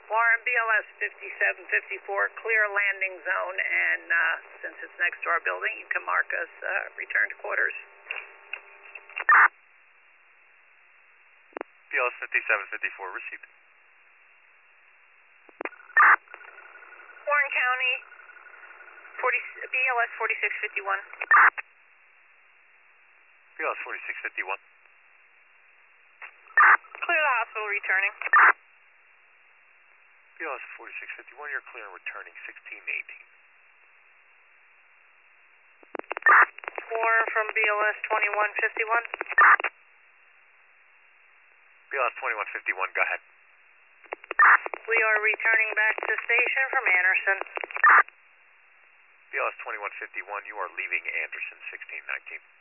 Warren, BLS 5754, clear landing zone, and since it's next to our building, you can mark us return to quarters. BLS 5754, received. Warren County, BLS 4651. BLS 4651. Clear the hospital, returning. BLS 4651, you're clear and returning 1618. Warren from BLS 2151. BLS 2151, go ahead. We are returning back to station from Anderson. BLS 2151, you are leaving Anderson 1619.